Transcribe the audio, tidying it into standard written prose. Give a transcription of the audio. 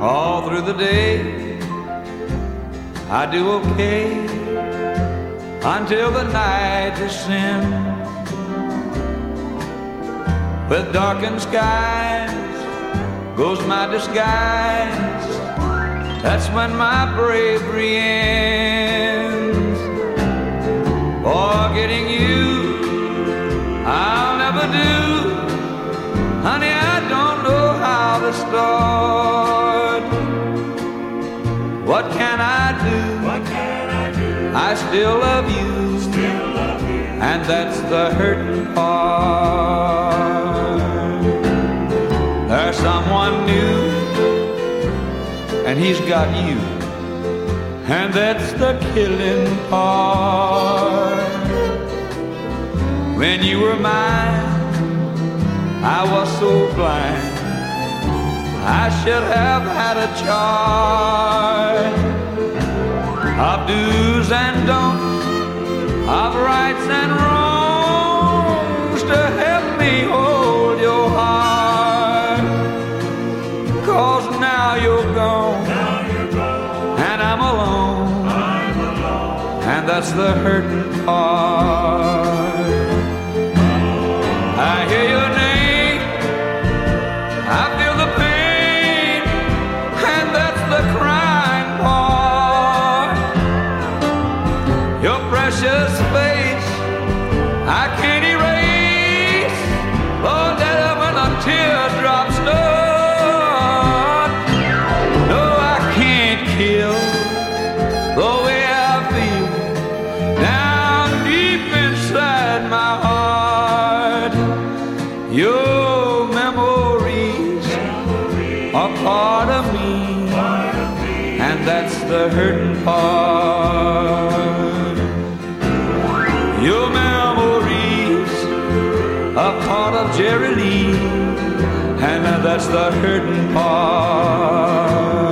All through the day I do okay until the night descends. With darkened skies goes my disguise. That's when my bravery ends. Forgetting you I'll never do. Honey, I don't know how to start. What can I do? I still love you. And that's the hurting part. There's someone new, and he's got you, and that's the killing part. When you were mine, I was so blind. I should have had a chart of do's and don'ts, of rights and wrongs, to help me hold your heart. 'Cause now you're gone, and I'm alone, and that's the hurting part. I hear your name, I feel the pain, and that's the crying part. Your precious face I can't erase, Lord, that when a teardrop start. No, I can't kill the way I feel down deep inside my heart. Your memories are part of me, and that's the hurting part. Your memories are part of Jerry Lee, and that's the hurting part.